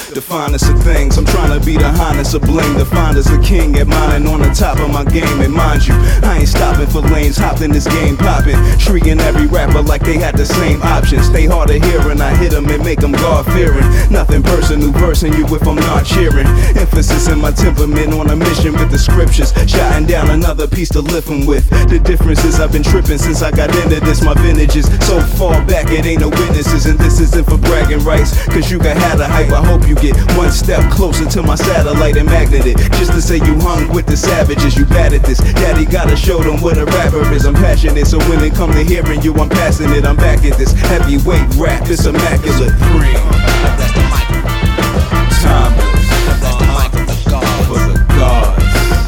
the finest of things. I'm trying to be the highness of bling, defined as a king at mine and on the top of my game. And mind you, I ain't stopping for lanes, hopped in this game popping, shrieking every rapper like they had the same options. Stay hard of hearing, I hit them and make them God-fearing. Nothing personal, versing you if I'm not cheering. Emphasis in my temperament, on a mission with the scriptures, shotting down another piece to lift them with. The difference is I've been tripping since I got into this. My vintage is so far back it ain't no witnesses, and this isn't for bragging rights, cause you can have the hype. I hope you get one step closer to my satellite and magnet it, just to say you hung with the savages. You bad at this, daddy gotta show them what a rapper is. I'm passionate, so when it come to hearing you, I'm passing it. I'm back at this heavyweight rap, it's immaculate. That's the mic. Timeless. That's the mic of the gods. For the gods.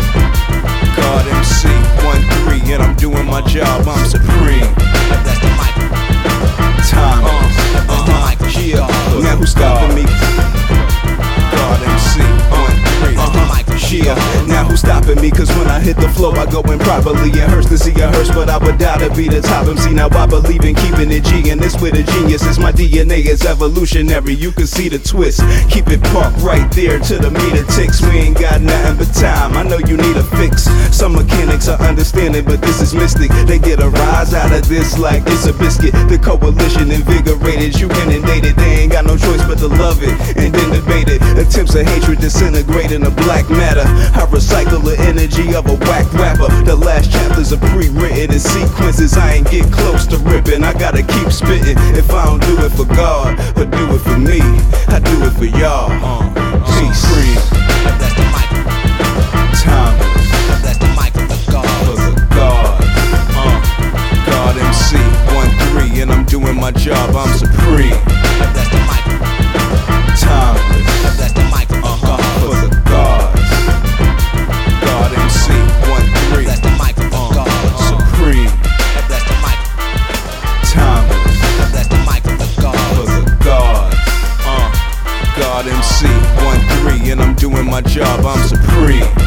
God MC 1-3, and I'm doing my job, I'm supreme. That's the mic. Timeless. Yeah. Now who's stopping me? God MC 1-3. Yeah. Now who's stopping me? Cause when I hit the flow, I go in properly. It hurts to see a hearse, but I would die to be the top MC. Now I believe in keeping it G, and this with a genius is my DNA is evolutionary. You can see the twist. Keep it parked right there till the meter ticks. We ain't got nothing but time. I know you need a fix. Some mechanics are understanding, but this is mystic. They get a rise out of this like it's a biscuit. The coalition invigorated. You inundated. They ain't got no choice but to love it and then debate it. Attempts of hatred disintegrate in the black matter. I recycle the energy of a whack rapper. The last chapters are pre-written in sequences. I ain't get close to ripping. I gotta keep spitting. If I don't do it for God or do it for me, I do it for y'all. Peace. That's the mic. Timeless. That's the mic of the gods. For the gods. God MC 1-3, and I'm doing my job, I'm supreme. That's the mic. Timeless. That's the mic of the gods. For the gods. God MC 1-3. That's the mic of the gods. Supreme. That's the mic. Timeless. That's the mic of the gods. For the gods. God MC 1-3, and I'm doing my job, I'm supreme.